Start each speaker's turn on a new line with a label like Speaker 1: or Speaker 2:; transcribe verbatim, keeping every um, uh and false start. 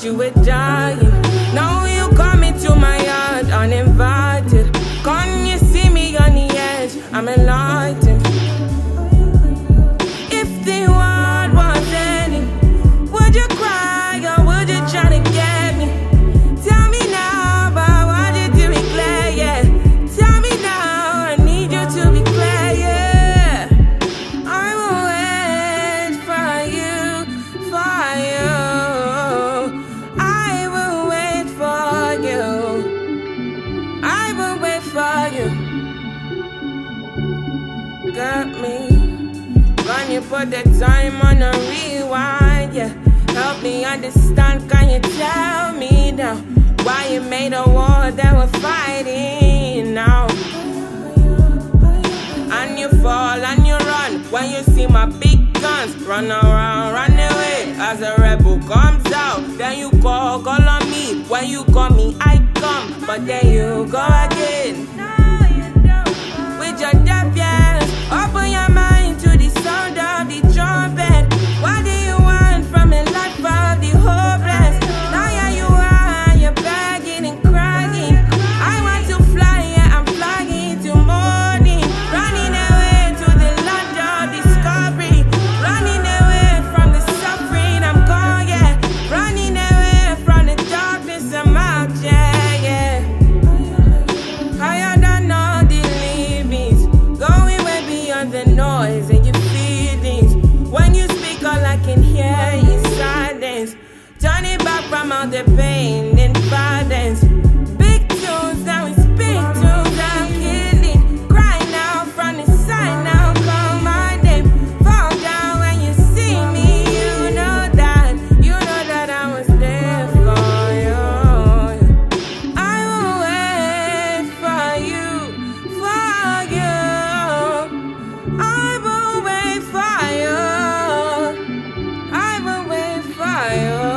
Speaker 1: thought you were dying. Now you come into my yard uninvited. Can't you see me on the edge? I'm enlightened. If the world was ending, would you cry or would you try to get me? Tell me now about what you do in clear, yeah. Tell me now, I need you to be clear, yeah. I will wait for you, for you. I will wait for you. I will wait for you. Got me. Can you put the time on a rewind, yeah? Help me understand, can you tell me now why you made a war that we're fighting now? And you fall and you run when you see my big guns. Run around, run away as a rebel comes out. Then you call, call on me. When you call me, I come. But then you go again with your deaf ears. Open your mind to the sound of the trumpet. What do you want from a life of the hopeless? Now here you are, you're begging and crying. I want to fly, yeah, I'm flying to morning. Running away to the land of discovery. Running away from the suffering, I'm gone, yeah. Running away from the darkness, I'm out, yeah, yeah. Higher than all the limits, going way beyond the noise and your feelings. When you speak, all I can hear is silence. Turn it back from all the pain and violence. Big tunes, now we speak tunes, I'm killing. Cry now from the side, now call my name. Fall down when you see me, you know that. You know that I was there for you. I will wait for you, for you. I will wait for you. I will wait for you.